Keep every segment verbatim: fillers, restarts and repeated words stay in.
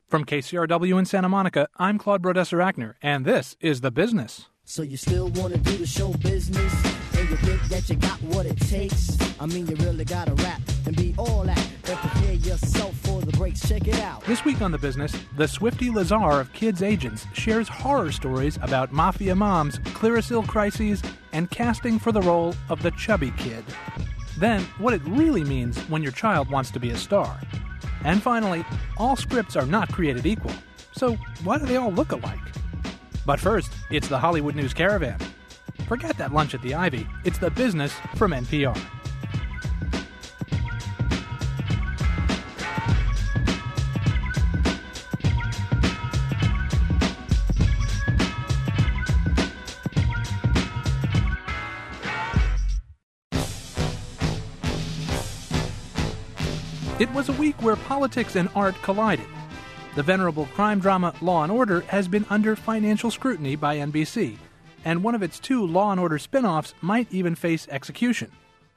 From K C R W in Santa Monica, I'm Claude Brodesser-Akner, and this is The Business. So you still want to do the show business? And you think that you got what it takes? I mean, you really got to rap and be all that. And prepare yourself for the breaks. Check it out. This week on The Business, the Swifty Lazar of Kids Agents shares horror stories about mafia moms, Clearasil crises, and casting for the role of the chubby kid. Then, what it really means when your child wants to be a star. And finally, all scripts are not created equal. So why do they all look alike? But first, it's the Hollywood News Caravan. Forget that lunch at the Ivy. It's The Business from N P R. It was a week where politics and art collided. The venerable crime drama Law and Order has been under financial scrutiny by N B C, and one of its two Law and Order spin-offs might even face execution.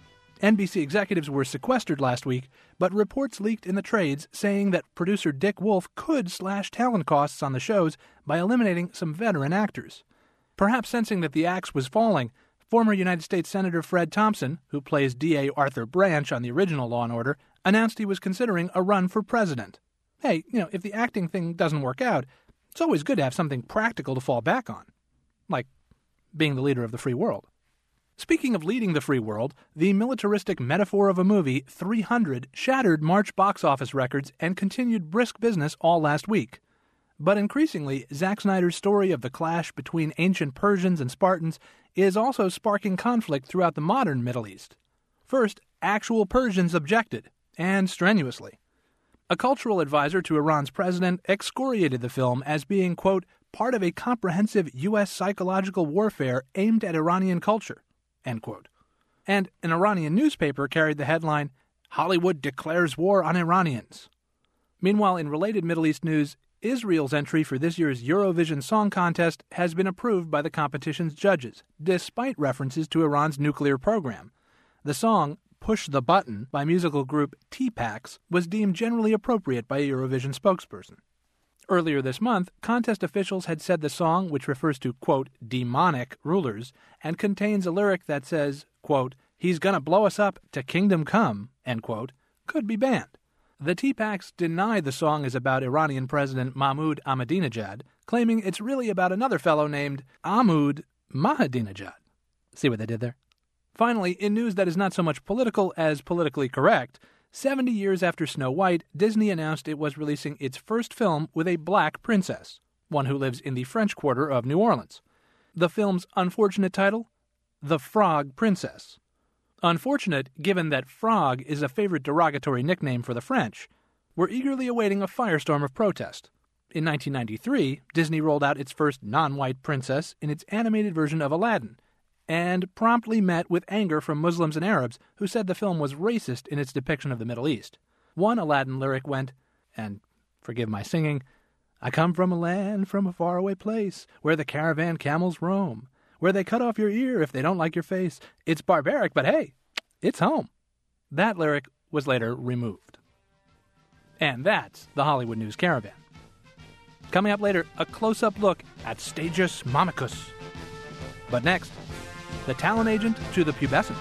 N B C executives were sequestered last week, but reports leaked in the trades saying that producer Dick Wolf could slash talent costs on the shows by eliminating some veteran actors. Perhaps sensing that the axe was falling, former United States Senator Fred Thompson, who plays D A Arthur Branch on the original Law and Order, announced he was considering a run for president. Hey, you know, if the acting thing doesn't work out, it's always good to have something practical to fall back on. Like being the leader of the free world. Speaking of leading the free world, the militaristic metaphor of a movie, three hundred, shattered March box office records and continued brisk business all last week. But increasingly, Zack Snyder's story of the clash between ancient Persians and Spartans is also sparking conflict throughout the modern Middle East. First, actual Persians objected, and strenuously. A cultural advisor to Iran's president excoriated the film as being, quote, part of a comprehensive U S psychological warfare aimed at Iranian culture, end quote. And an Iranian newspaper carried the headline, Hollywood declares war on Iranians. Meanwhile, in related Middle East news, Israel's entry for this year's Eurovision Song Contest has been approved by the competition's judges, despite references to Iran's nuclear program. The song, Push the Button, by musical group T-Pax, was deemed generally appropriate by a Eurovision spokesperson. Earlier this month, contest officials had said the song, which refers to, quote, demonic rulers, and contains a lyric that says, quote, he's gonna blow us up to kingdom come, end quote, could be banned. The T-Pax denied the song is about Iranian President Mahmoud Ahmadinejad, claiming it's really about another fellow named Ahmad Mahadinejad. See what they did there? Finally, in news that is not so much political as politically correct, seventy years after Snow White, Disney announced it was releasing its first film with a black princess, one who lives in the French Quarter of New Orleans. The film's unfortunate title? The Frog Princess. Unfortunate, given that frog is a favorite derogatory nickname for the French. We're eagerly awaiting a firestorm of protest. In nineteen ninety-three, Disney rolled out its first non-white princess in its animated version of Aladdin, and promptly met with anger from Muslims and Arabs who said the film was racist in its depiction of the Middle East. One Aladdin lyric went, and forgive my singing, I come from a land from a faraway place where the caravan camels roam, where they cut off your ear if they don't like your face. It's barbaric, but hey, it's home. That lyric was later removed. And that's the Hollywood News Caravan. Coming up later, a close-up look at Stagius Momicus. But next, the talent agent to the pubescent.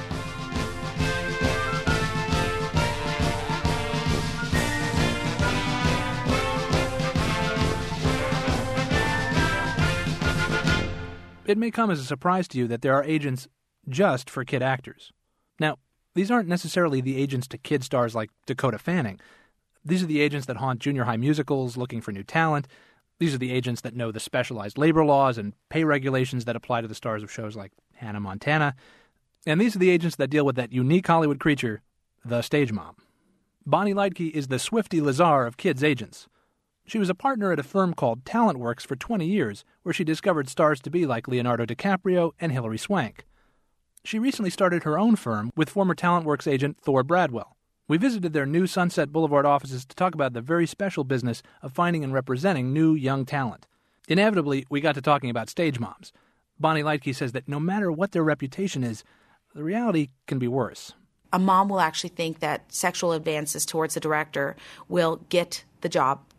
It may come as a surprise to you that there are agents just for kid actors. Now, these aren't necessarily the agents to kid stars like Dakota Fanning. These are the agents that haunt junior high musicals looking for new talent. These are the agents that know the specialized labor laws and pay regulations that apply to the stars of shows like Hannah Montana. And these are the agents that deal with that unique Hollywood creature, the stage mom. Bonnie Leitke is the Swifty Lazar of kids agents. She was a partner at a firm called TalentWorks for twenty years, where she discovered stars to be like Leonardo DiCaprio and Hilary Swank. She recently started her own firm with former TalentWorks agent Thor Bradwell. We visited their new Sunset Boulevard offices to talk about the very special business of finding and representing new young talent. Inevitably, we got to talking about stage moms. Bonnie Leitke says that no matter what their reputation is, the reality can be worse. A mom will actually think that sexual advances towards the director will get the job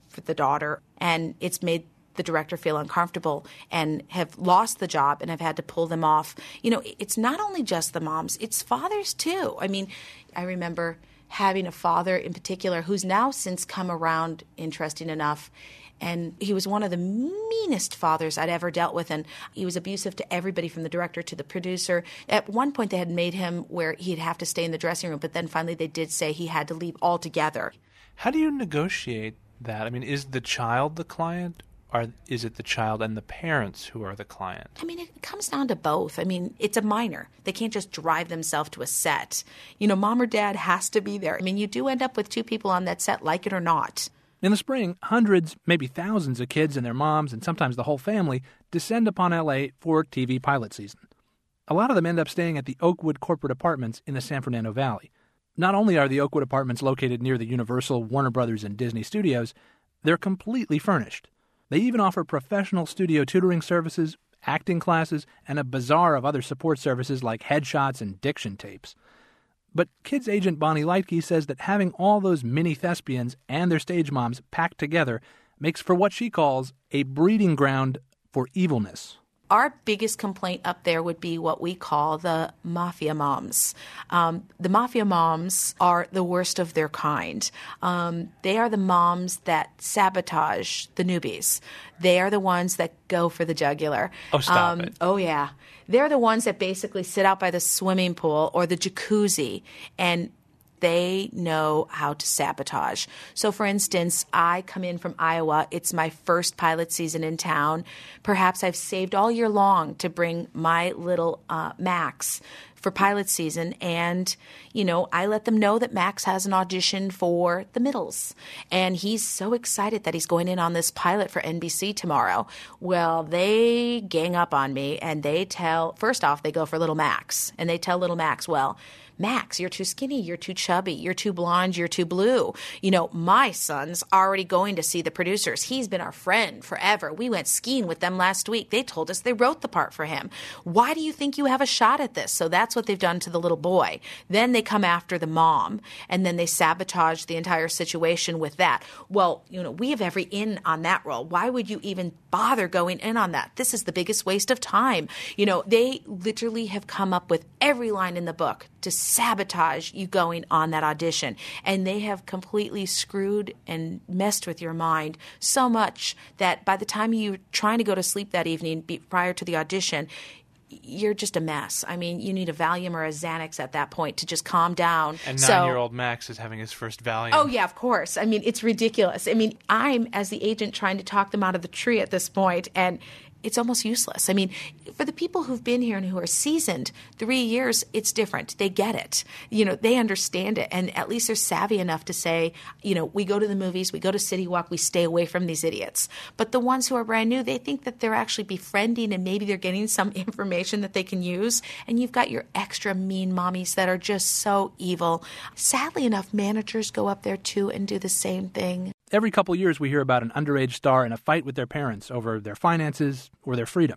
for the daughter, and it's made the director feel uncomfortable and have lost the job and have had to pull them off. You know, it's not only just the moms, it's fathers too. I mean, I remember having a father in particular who's now since come around, interesting enough, and he was one of the meanest fathers I'd ever dealt with, and he was abusive to everybody from the director to the producer. At one point, they had made him where he'd have to stay in the dressing room, but then finally they did say he had to leave altogether. How do you negotiate that? I mean, is the child the client, or is it the child and the parents who are the client? I mean, it comes down to both. I mean, it's a minor. They can't just drive themselves to a set. You know, mom or dad has to be there. I mean, you do end up with two people on that set, like it or not. In the spring, hundreds, maybe thousands of kids and their moms, and sometimes the whole family, descend upon L A for T V pilot season. A lot of them end up staying at the Oakwood corporate apartments in the San Fernando Valley. Not only are the Oakwood apartments located near the Universal, Warner Brothers, and Disney studios, they're completely furnished. They even offer professional studio tutoring services, acting classes, and a bazaar of other support services like headshots and diction tapes. But Kids agent Bonnie Lightke says that having all those mini thespians and their stage moms packed together makes for what she calls a breeding ground for evilness. Our biggest complaint up there would be what we call the mafia moms. Um, the mafia moms are the worst of their kind. Um, they are the moms that sabotage the newbies. They are the ones that go for the jugular. Oh, stop um, it. Oh, yeah. They're the ones that basically sit out by the swimming pool or the jacuzzi, and they know how to sabotage. So, for instance, I come in from Iowa. It's my first pilot season in town. Perhaps I've saved all year long to bring my little uh, Max for pilot season. And, you know, I let them know that Max has an audition for the middles. And he's so excited that he's going in on this pilot for N B C tomorrow. Well, they gang up on me and they tell, first off, they go for little Max. And they tell little Max, well, Max, you're too skinny, you're too chubby, you're too blonde, you're too blue. You know, my son's already going to see the producers. He's been our friend forever. We went skiing with them last week. They told us they wrote the part for him. Why do you think you have a shot at this? So that's what they've done to the little boy. Then they come after the mom, and then they sabotage the entire situation with that. Well, you know, we have every in on that role. Why would you even bother going in on that? This is the biggest waste of time. You know, they literally have come up with every line in the book to sabotage you going on that audition. And they have completely screwed and messed with your mind so much that by the time you're trying to go to sleep that evening be, prior to the audition, you're just a mess. I mean, you need a Valium or a Xanax at that point to just calm down. And so, nine-year-old Max is having his first Valium. Oh, yeah, of course. I mean, it's ridiculous. I mean, I'm, as the agent, trying to talk them out of the tree at this point, and it's almost useless. I mean, for the people who've been here and who are seasoned, three years, it's different. They get it. You know, they understand it. And at least they're savvy enough to say, you know, we go to the movies, we go to City Walk, we stay away from these idiots. But the ones who are brand new, they think that they're actually befriending and maybe they're getting some information that they can use. And you've got your extra mean mommies that are just so evil. Sadly enough, managers go up there too and do the same thing. Every couple years we hear about an underage star in a fight with their parents over their finances or their freedom.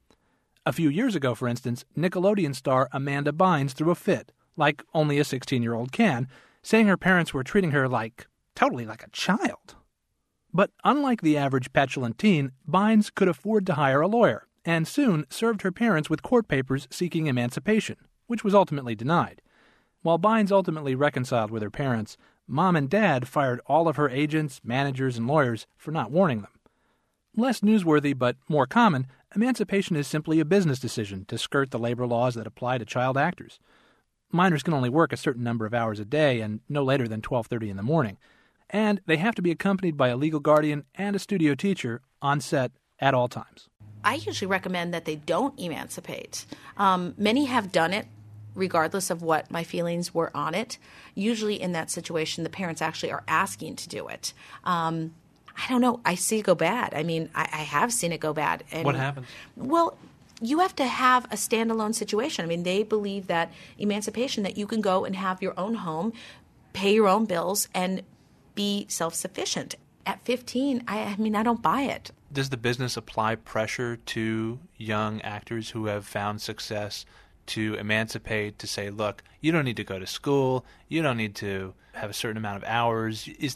A few years ago, for instance, Nickelodeon star Amanda Bynes threw a fit, like only a sixteen-year-old can, saying her parents were treating her like, totally like a child. But unlike the average petulant teen, Bynes could afford to hire a lawyer, and soon served her parents with court papers seeking emancipation, which was ultimately denied. While Bynes ultimately reconciled with her parents, Mom and Dad fired all of her agents, managers, and lawyers for not warning them. Less newsworthy but more common, emancipation is simply a business decision to skirt the labor laws that apply to child actors. Minors can only work a certain number of hours a day and no later than twelve thirty in the morning. And they have to be accompanied by a legal guardian and a studio teacher on set at all times. I usually recommend that they don't emancipate. Um, many have done it, regardless of what my feelings were on it. Usually in that situation, the parents actually are asking to do it. Um, I don't know. I see it go bad. I mean, I, I have seen it go bad. And, what happens? Well, you have to have a standalone situation. I mean, they believe that emancipation, that you can go and have your own home, pay your own bills, and be self-sufficient. At fifteen, I, I mean, I don't buy it. Does the business apply pressure to young actors who have found success to emancipate, to say, look, you don't need to go to school, you don't need to have a certain amount of hours? Is that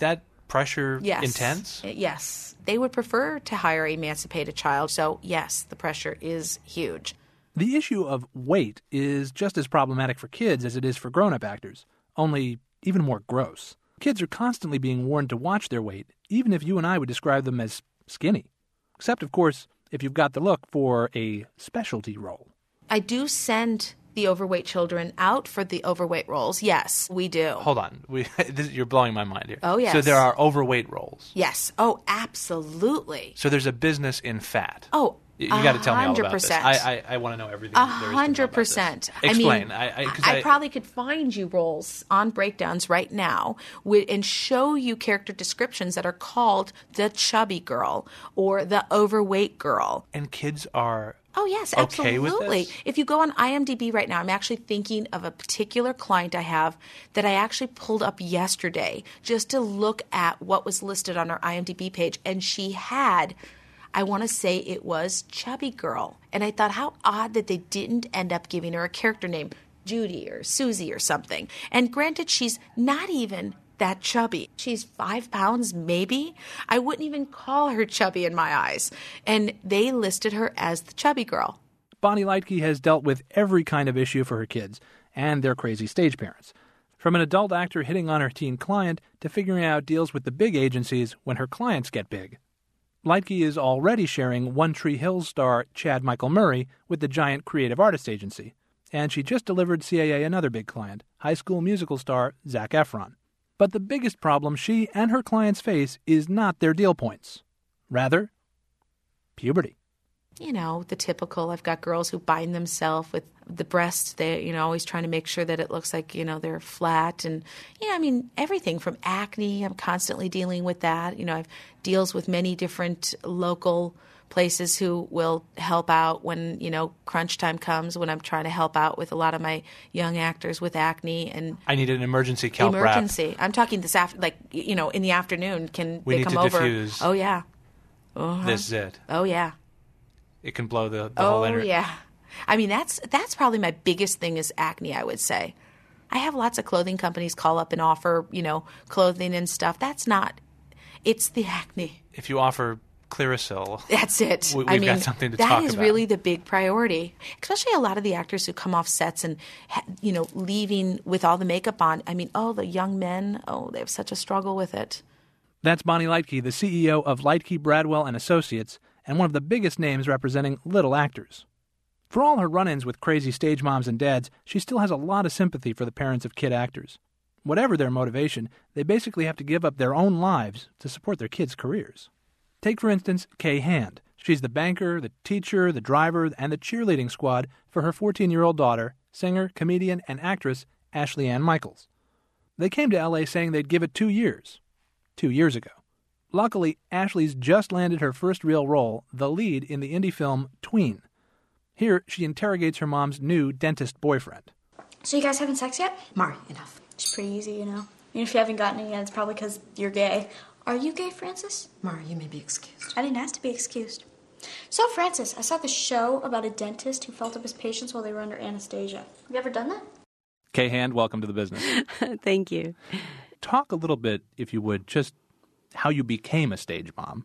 pressure Yes. intense? Yes. They would prefer to hire an emancipated child. So, yes, the pressure is huge. The issue of weight is just as problematic for kids as it is for grown-up actors, only even more gross. Kids are constantly being warned to watch their weight, even if you and I would describe them as skinny. Except, of course, if you've got the look for a specialty role. I do send the overweight children out for the overweight roles. Yes, we do. Hold on. We, this, you're blowing my mind here. Oh, yes. So there are overweight roles. Yes. Oh, absolutely. So there's a business in fat. Oh, You, you got to tell me all about this. one hundred percent. I, I, I want to know everything A there is to know hundred about this. percent. Explain. I mean, I, I, 'cause I, I probably could find you roles on breakdowns right now with, and show you character descriptions that are called the chubby girl or the overweight girl. And kids are Oh, yes, okay with absolutely. this? If you go on IMDb right now, I'm actually thinking of a particular client I have that I actually pulled up yesterday just to look at what was listed on her IMDb page. And she had, I want to say it was Chubby Girl. And I thought, how odd that they didn't end up giving her a character name, Judy or Susie or something. And granted, she's not even that chubby. She's five pounds, maybe. I wouldn't even call her chubby in my eyes. And they listed her as the chubby girl. Bonnie Lightke has dealt with every kind of issue for her kids and their crazy stage parents. From an adult actor hitting on her teen client to figuring out deals with the big agencies when her clients get big. Lightke is already sharing One Tree Hill star Chad Michael Murray with the giant creative artist agency. And she just delivered C A A another big client, High School Musical star Zac Efron. But the biggest problem she and her clients face is not their deal points. Rather, puberty. You know, the typical, I've got girls who bind themselves with the breast. They, you know, always trying to make sure that it looks like, you know, they're flat. And, you know, I mean, everything from acne, I'm constantly dealing with that. You know, I've deals with many different local places who will help out when, you know, crunch time comes, when I'm trying to help out with a lot of my young actors with acne. And I need an emergency calp wrap. emergency. I'm talking this after, like, you know, in the afternoon. Can We they need come to over? diffuse Oh yeah. Uh-huh. This is it. Oh yeah. It can blow the, the Oh whole energy. yeah. I mean, that's that's probably my biggest thing is acne, I would say. I have lots of clothing companies call up and offer, you know, clothing and stuff. That's not. It's the acne. If you offer Clearasil, That's it. we, we've I mean, got something to that talk is about. really the big priority. Especially a lot of the actors who come off sets and, ha- you know, leaving with all the makeup on. I mean, oh, the young men, oh, they have such a struggle with it. That's Bonnie Lightke, the C E O of Lightke, Bradwell and Associates, and one of the biggest names representing little actors. For all her run-ins with crazy stage moms and dads, she still has a lot of sympathy for the parents of kid actors. Whatever their motivation, they basically have to give up their own lives to support their kids' careers. Take, for instance, Kay Hand. She's the banker, the teacher, the driver, and the cheerleading squad for her fourteen-year-old daughter, singer, comedian, and actress Ashley Ann Michaels. They came to L A saying they'd give it two years. Two years ago. Luckily, Ashley's just landed her first real role, the lead in the indie film Tween. Here, she interrogates her mom's new dentist boyfriend. So you guys having sex yet? Mari, enough. It's pretty easy, you know. Even if you haven't gotten it yet, it's probably because you're gay. Are you gay, Francis? Mari, you may be excused. I didn't ask to be excused. So, Francis, I saw the show about a dentist who felt up his patients while they were under anesthesia. Have you ever done that? Kay Hand, welcome to the business. Thank you. Talk a little bit, if you would, just how you became a stage mom.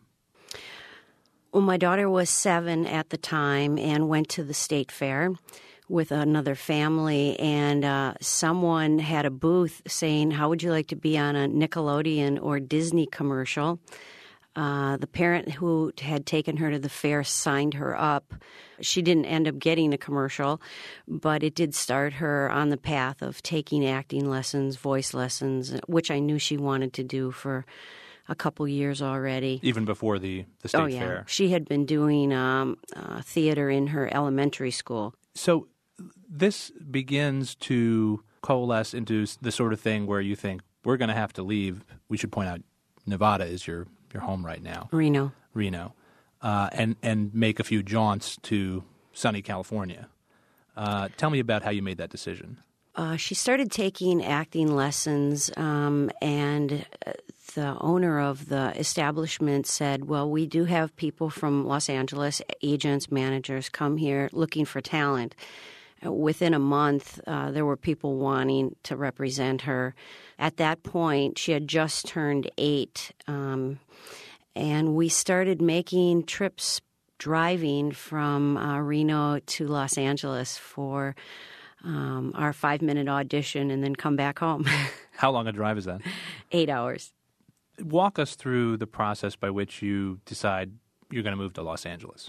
Well, my daughter was seven at the time and went to the state fair with another family, and uh, someone had a booth saying, how would you like to be on a Nickelodeon or Disney commercial? Uh, the parent who had taken her to the fair signed her up. She didn't end up getting a commercial, but it did start her on the path of taking acting lessons, voice lessons, which I knew she wanted to do for a couple years already. Even before the, the state oh, yeah. fair. She had been doing um, uh, theater in her elementary school. So this begins to coalesce into the sort of thing where you think, we're going to have to leave. We should point out Nevada is your, your home right now. Reno. Reno. Uh, and, and make a few jaunts to sunny California. Uh, tell me about how you made that decision. Uh, she started taking acting lessons, um, and the owner of the establishment said, well, we do have people from Los Angeles, agents, managers, come here looking for talent. within a month, uh, there were people wanting to represent her. At that point, she had just turned eight, um, and we started making trips driving from uh, Reno to Los Angeles for um, our five-minute audition and then come back home. How long a drive is that? Eight hours. Walk us through the process by which you decide you're going to move to Los Angeles.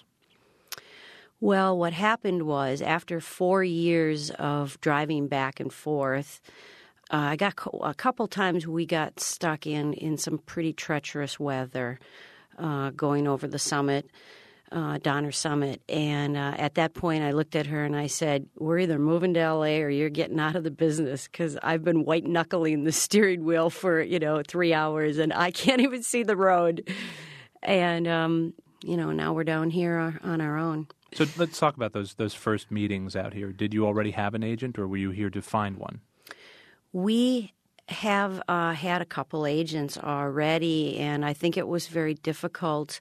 Well, what happened was after four years of driving back and forth, uh, I got a couple times we got stuck in, in some pretty treacherous weather uh, going over the summit, uh, Donner Summit. And uh, at that point, I looked at her and I said, we're either moving to L A or you're getting out of the business because I've been white-knuckling the steering wheel for, you know, three hours and I can't even see the road. And, um, you know, now we're down here on our own. So let's talk about those those first meetings out here. Did you already have an agent, or were you here to find one? We have uh, had a couple agents already, and I think it was very difficult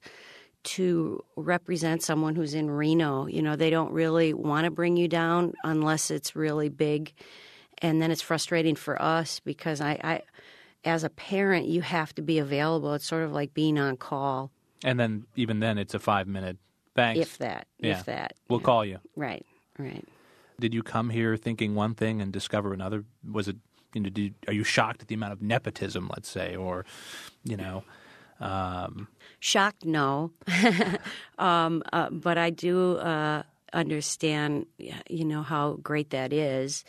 to represent someone who's in Reno. You know, they don't really want to bring you down unless it's really big, and then it's frustrating for us because I, I as a parent, you have to be available. It's sort of like being on call. And then even then, it's a five-minute thanks. If that, yeah. if that. We'll yeah. call you. Right, right. Did you come here thinking one thing and discover another? Was it, you know, did, are you shocked at the amount of nepotism, let's say, or, you know? Um... Shocked, no. um, uh, but I do uh, understand, you know, how great that is.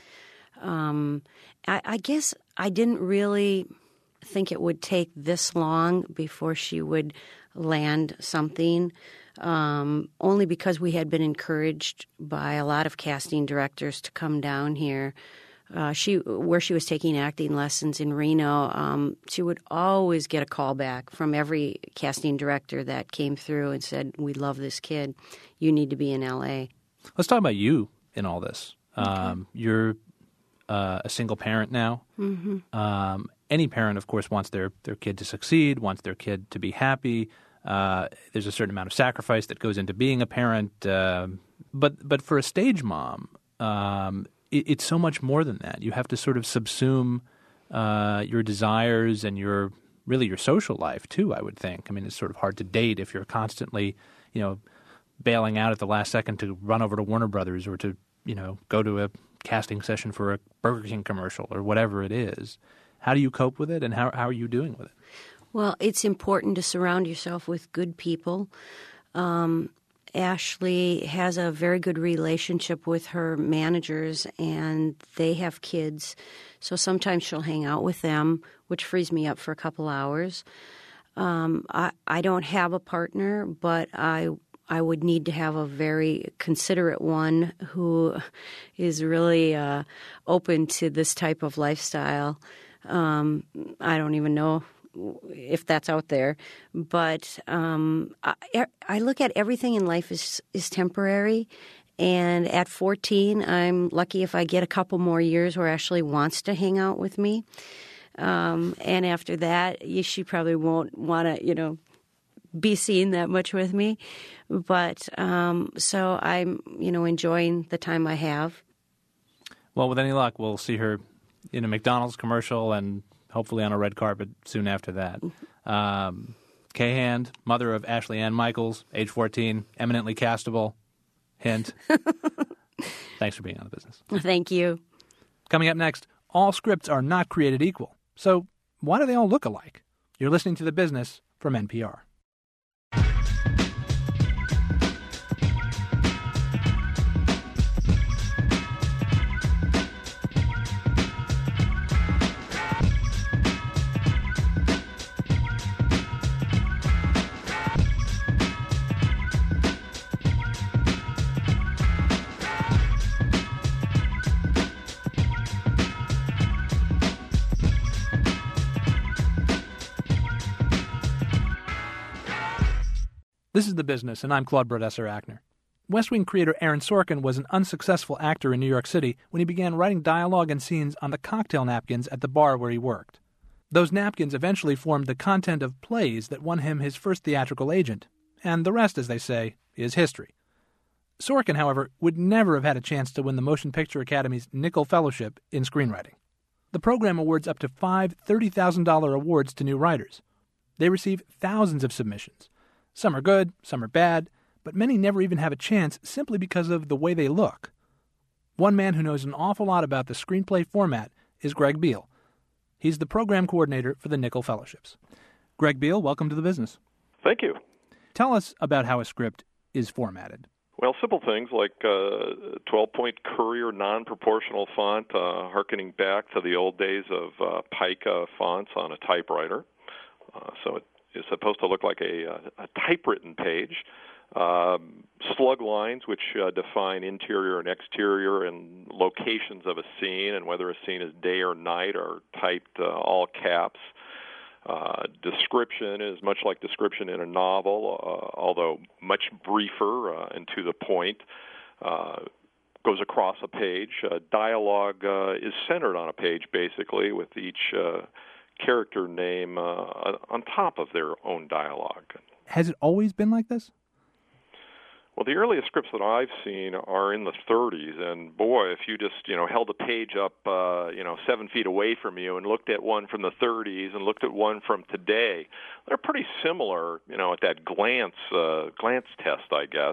Um, I, I guess I didn't really think it would take this long before she would land something. Um, only because we had been encouraged by a lot of casting directors to come down here. Uh, she, where she was taking acting lessons in Reno, um, she would always get a call back from every casting director that came through and said, "We love this kid. You need to be in L A" Let's talk about you in all this. Okay. Um, you're uh, a single parent now. Mm-hmm. Um, any parent, of course, wants their, their kid to succeed, wants their kid to be happy. Uh, there's a certain amount of sacrifice that goes into being a parent, uh, but but for a stage mom, um, it, it's so much more than that. You have to sort of subsume uh, your desires and your really your social life too. I would think. I mean, it's sort of hard to date if you're constantly, you know, bailing out at the last second to run over to Warner Brothers or to, you know, go to a casting session for a Burger King commercial or whatever it is. How do you cope with it, and how how are you doing with it? Well, it's important to surround yourself with good people. Um, Ashley has a very good relationship with her managers, and they have kids. So sometimes she'll hang out with them, which frees me up for a couple hours. Um, I, I don't have a partner, but I I would need to have a very considerate one who is really uh, open to this type of lifestyle. Um, I don't even know if that's out there, but um, I, I look at everything in life as is temporary. And at fourteen, I'm lucky if I get a couple more years where Ashley wants to hang out with me. Um, and after that, she probably won't want to, you know, be seen that much with me. But um, so I'm, you know, enjoying the time I have. Well, with any luck, we'll see her in a McDonald's commercial and hopefully on a red carpet soon after that. Um, Kay Hand, mother of Ashley Ann Michaels, age fourteen, eminently castable. Hint. Thanks for being on The Business. Thank you. Coming up next, all scripts are not created equal. So why do they all look alike? You're listening to The Business from N P R. This is The Business, and I'm Claude Brodesser-Akner. West Wing creator Aaron Sorkin was an unsuccessful actor in New York City when he began writing dialogue and scenes on the cocktail napkins at the bar where he worked. Those napkins eventually formed the content of plays that won him his first theatrical agent, and the rest, as they say, is history. Sorkin, however, would never have had a chance to win the Motion Picture Academy's Nicholl Fellowship in screenwriting. The program awards up to five thirty thousand dollars awards to new writers. They receive thousands of submissions. Some are good, some are bad, but many never even have a chance simply because of the way they look. One man who knows an awful lot about the screenplay format is Greg Beale. He's the program coordinator for the Nicholl Fellowships. Greg Beale, welcome to the business. Thank you. Tell us about how a script is formatted. Well, simple things like uh, twelve-point Courier non-proportional font, uh, harkening back to the old days of uh, pica fonts on a typewriter. Uh, so it is supposed to look like a, a typewritten page. Um, slug lines, which uh, define interior and exterior and locations of a scene, and whether a scene is day or night, are typed uh, all caps. Uh, description is much like description in a novel, uh, although much briefer uh, and to the point. Uh, goes across a page. Uh, dialogue uh, is centered on a page, basically, with each uh, character name uh, on top of their own dialogue. Has it always been like this? Well, the earliest scripts that I've seen are in the thirties, and boy, if you just, you know, held a page up, uh, you know, seven feet away from you and looked at one from the thirties and looked at one from today, they're pretty similar, you know, at that glance, uh, glance test, I guess.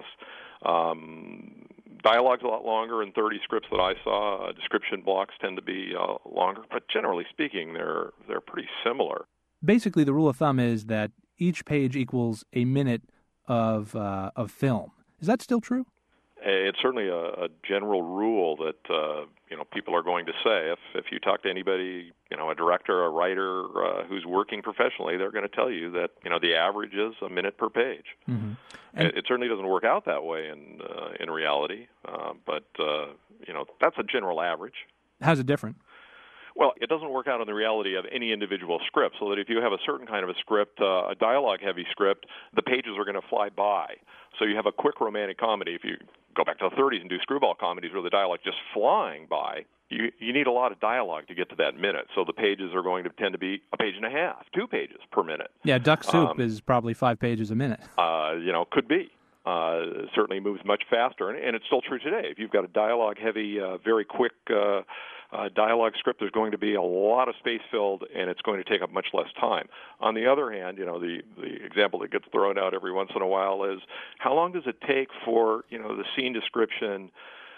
Um, dialogue's a lot longer in thirty scripts that I saw. Uh, description blocks tend to be uh, longer, but generally speaking, they're they're pretty similar. Basically, the rule of thumb is that each page equals a minute of uh, of film. Is that still true? It's certainly a, a general rule that uh, you know people are going to say. If if you talk to anybody, you know, a director, a writer uh, who's working professionally, they're going to tell you that you know the average is a minute per page. Mm-hmm. And it, it certainly doesn't work out that way in uh, in reality, uh, but uh, you know that's a general average. How's it different? Well, it doesn't work out in the reality of any individual script, so that if you have a certain kind of a script, uh, a dialogue-heavy script, the pages are going to fly by. So you have a quick romantic comedy. If you go back to the thirties and do screwball comedies where the dialogue just flying by, you, you need a lot of dialogue to get to that minute. So the pages are going to tend to be a page and a half, two pages per minute. Yeah, Duck Soup um, is probably five pages a minute. Uh, you know, could be. Uh, certainly moves much faster, and, and it's still true today. If you've got a dialogue-heavy, uh, very quick uh, uh, dialogue script, there's going to be a lot of space filled, and it's going to take up much less time. On the other hand, you know, the, the example that gets thrown out every once in a while is how long does it take for, you know, the scene description,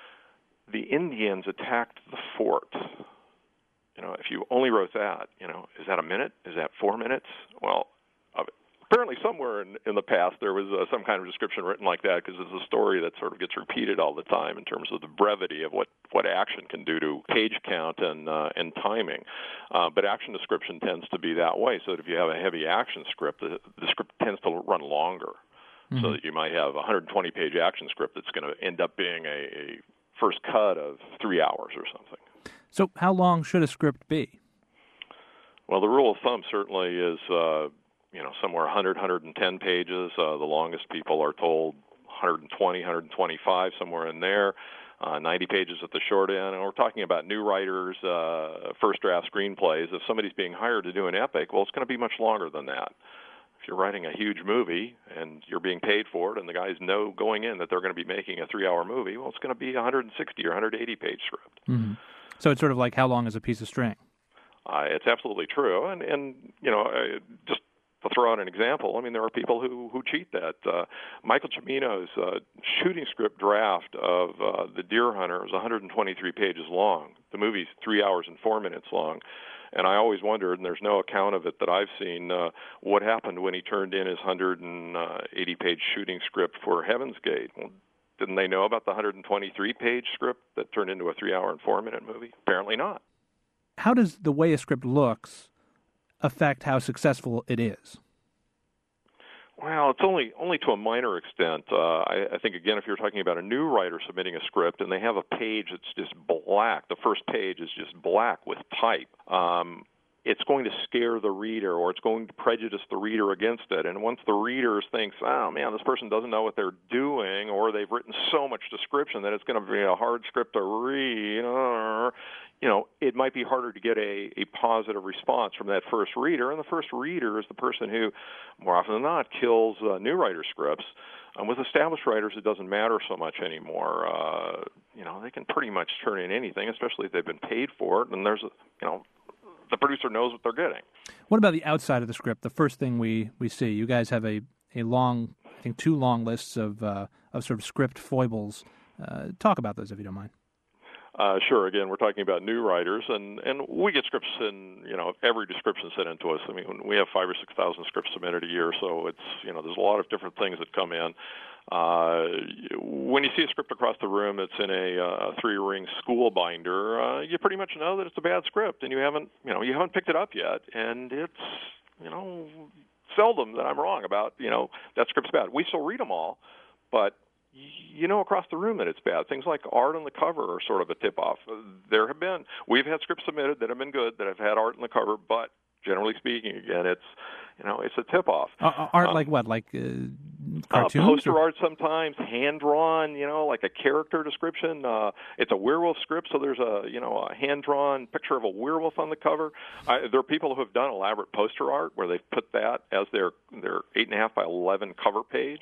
the Indians attacked the fort. You know, if you only wrote that, you know, is that a minute? Is that four minutes? Well, apparently somewhere in, in the past there was uh, some kind of description written like that, because it's a story that sort of gets repeated all the time in terms of the brevity of what, what action can do to page count and uh, and timing. Uh, but action description tends to be that way, so that if you have a heavy action script, the, the script tends to run longer, mm-hmm. so that you might have a one hundred twenty page action script that's going to end up being a, a first cut of three hours or something. So how long should a script be? Well, the rule of thumb certainly is uh, you know, somewhere one hundred, one hundred ten pages. Uh, the longest people are told one hundred twenty, one hundred twenty-five, somewhere in there. Uh, ninety pages at the short end. And we're talking about new writers, uh, first draft screenplays. If somebody's being hired to do an epic, well, it's going to be much longer than that. If you're writing a huge movie and you're being paid for it, and the guys know going in that they're going to be making a three-hour movie, well, it's going to be a one hundred sixty or one hundred eighty page script. Mm-hmm. So it's sort of like how long is a piece of string? Uh, it's absolutely true. And, and you know, uh, just to throw out an example, I mean, there are people who, who cheat that. Uh, Michael Cimino's uh, shooting script draft of uh, The Deer Hunter is one hundred twenty-three pages long. The movie's three hours and four minutes long. And I always wondered, and there's no account of it that I've seen, uh, what happened when he turned in his one hundred eighty page shooting script for Heaven's Gate. Well, didn't they know about the one hundred twenty-three page script that turned into a three hour and four minute movie? Apparently not. How does the way a script looks affect how successful it is? Well, it's only only to a minor extent. Uh, I, I think, again, if you're talking about a new writer submitting a script and they have a page that's just black, the first page is just black with type, um, it's going to scare the reader, or it's going to prejudice the reader against it. And once the reader thinks, oh, man, this person doesn't know what they're doing, or they've written so much description that it's going to be a hard script to read, uh, you know, it might be harder to get a, a positive response from that first reader. And the first reader is the person who, more often than not, kills uh, new writer scripts. Um, with established writers, it doesn't matter so much anymore. Uh, you know, they can pretty much turn in anything, especially if they've been paid for it. And there's, a, you know, the producer knows what they're getting. What about the outside of the script? The first thing we, we see, you guys have a, a long, I think, two long lists of uh, of sort of script foibles. Uh, talk about those if you don't mind. Uh, sure. Again, we're talking about new writers, and, and we get scripts in, you know, every description sent in to us. I mean, we have five or six thousand scripts submitted a year, so it's, you know, there's a lot of different things that come in. Uh, when you see a script across the room that's in a uh, three-ring school binder, uh, you pretty much know that it's a bad script, and you haven't, you know, you haven't picked it up yet, and it's, you know, seldom that I'm wrong about, you know, that script's bad. We still read them all, but you know across the room that it's bad. Things like art on the cover are sort of a tip-off. There have been, we've had scripts submitted that have been good, that have had art on the cover, but generally speaking, again, it's, you know, it's a tip-off. Uh, art um, like what? Like uh, cartoons? Uh, poster or? art sometimes, hand-drawn, you know, like a character description. Uh, it's a werewolf script, so there's a, you know, a hand-drawn picture of a werewolf on the cover. I, there are people who have done elaborate poster art where they've put that as their, their eight and a half by eleven cover page.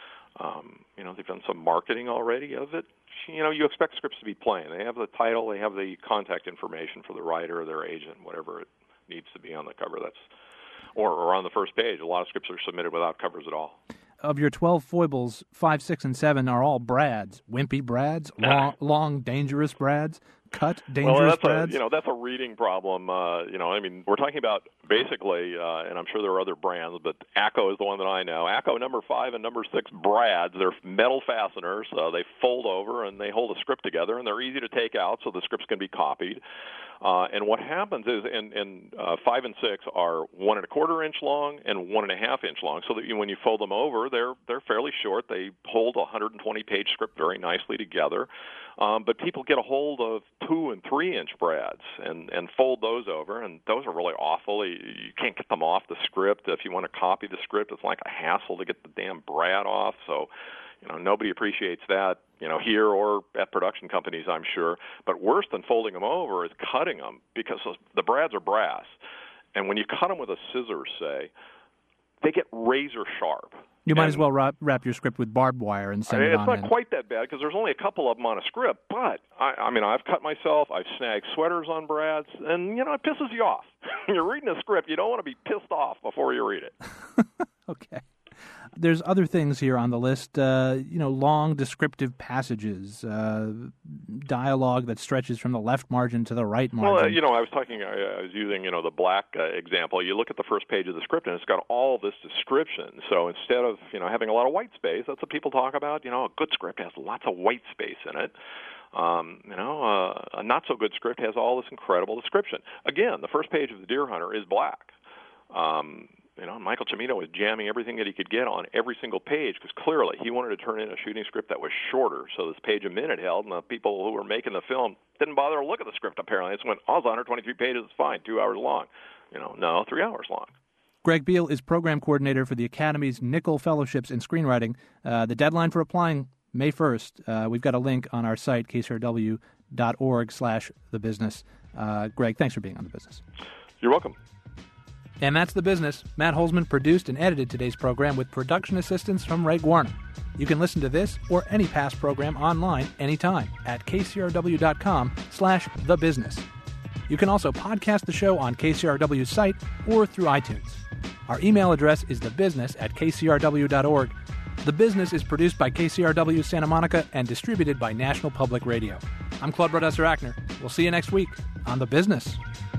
Um, you know, they've done some marketing already of it. You know, you expect scripts to be plain. They have the title, they have the contact information for the writer or their agent, whatever it needs to be on the cover. That's or, or on the first page. A lot of scripts are submitted without covers at all. Of your twelve foibles, five, six, and seven are all Brads. Wimpy Brads, long, long dangerous Brads, cut dangerous well, that's Brads. A, you know, that's a reading problem. Uh, you know, I mean, we're talking about basically, uh, and I'm sure there are other brands, but ACCO is the one that I know. ACCO number five and number six Brads. They're metal fasteners. Uh, they fold over and they hold a script together, and they're easy to take out, so the scripts can be copied. Uh, and what happens is, and, and uh, five and six are one and a quarter inch long and one and a half inch long, so that you, when you fold them over, they're they're fairly short. They hold a one hundred twenty page script very nicely together. Um, but people get a hold of two and three inch Brads and and fold those over, and those are really awful. You, you can't get them off the script. If you want to copy the script, it's like a hassle to get the damn Brad off. So, you know, nobody appreciates that, you know, here or at production companies, I'm sure. But worse than folding them over is cutting them, because the Brads are brass. And when you cut them with a scissors, say, they get razor sharp. You might and, as well wrap, wrap your script with barbed wire and send I mean, it it's on not in. quite that bad, because there's only a couple of them on a script. But, I, I mean, I've cut myself. I've snagged sweaters on Brads. And, you know, it pisses you off. You're reading a script. You don't want to be pissed off before you read it. Okay. There's other things here on the list, uh, you know, long descriptive passages, uh, dialogue that stretches from the left margin to the right margin. Well, uh, you know, I was talking, I was using, you know, the black uh, example. You look at the first page of the script, and it's got all this description. So instead of, you know, having a lot of white space, that's what people talk about. You know, a good script has lots of white space in it. Um, you know, uh, a not-so-good script has all this incredible description. Again, the first page of The Deer Hunter is black. Um You know, Michael Cimino was jamming everything that he could get on every single page, because clearly he wanted to turn in a shooting script that was shorter, so this page a minute held, and the people who were making the film didn't bother to look at the script, apparently. They just went, oh, it's one hundred twenty-three pages, it's fine, two hours long. You know, no, three hours long. Greg Beale is program coordinator for the Academy's Nicholl Fellowships in Screenwriting. Uh, the deadline for applying, May first. Uh, we've got a link on our site, k c r w dot org slash the business. Uh, Greg, thanks for being on The Business. You're welcome. And that's The Business. Matt Holzman produced and edited today's program with production assistance from Ray Guarna. You can listen to this or any past program online anytime at k c r w dot com slash the business. You can also podcast the show on K C R W's site or through iTunes. Our email address is thebusiness at k c r w dot org. The Business is produced by K C R W Santa Monica and distributed by National Public Radio. I'm Claude Brodesser-Achner. We'll see you next week on The Business.